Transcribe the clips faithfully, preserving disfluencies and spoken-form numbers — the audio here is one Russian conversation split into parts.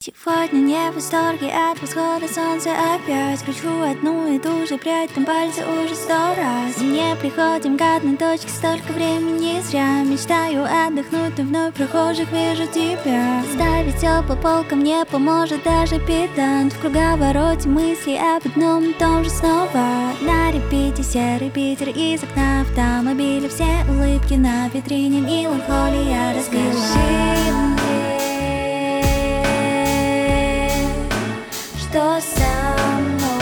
Сегодня не в восторге от восхода солнца опять. Кручу одну и ту же прядь, там пальцы уже сто раз. И не приходим к одной точке, столько времени зря. Мечтаю отдохнуть, но вновь прохожих вижу тебя. Ставить все по полкам не поможет даже педант. В круговороте мысли об одном и том же снова. На репите серый Питер из окна автомобиля. Все улыбки на витрине, меланхолия разбила. Что со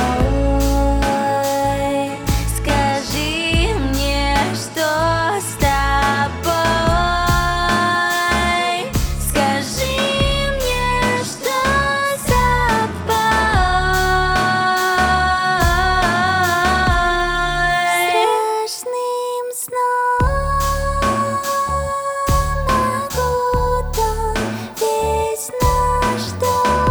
мной? Скажи мне, что с тобой? Скажи мне, что с тобой? Страшным сном окутан весь наш дом.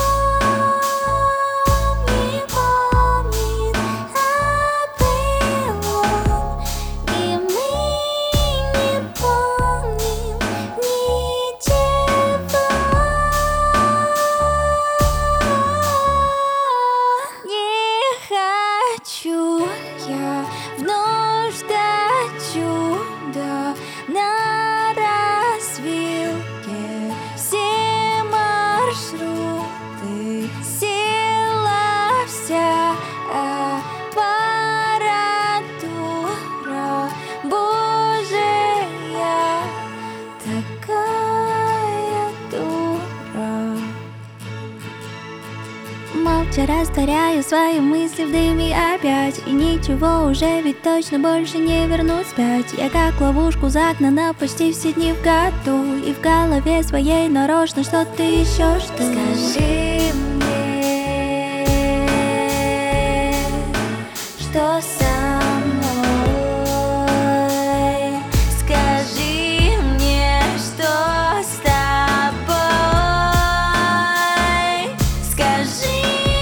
Хочу я вновь ждать чуда на развилке. Все маршруты, села вся аппаратура Божия, такая дура. Молча растворяю свои мысли в дыме опять. И ничего уже ведь точно больше не вернуть вспять. Я как в ловушку загнана почти все дни в году. И в голове своей нарочно что-то еще жду. Скажи мне, что со мной? Скажи мне, что с тобой? Скажи.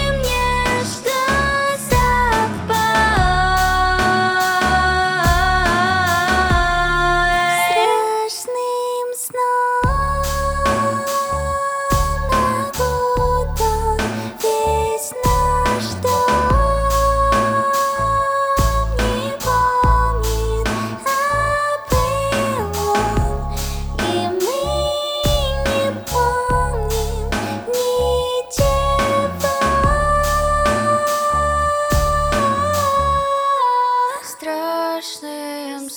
Страшным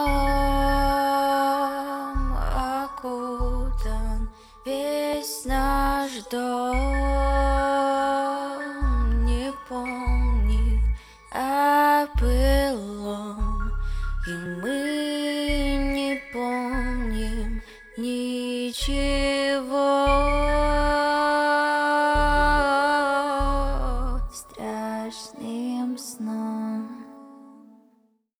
сном окутан весь наш дом. Не помнит о былом, и мы не помним ничего.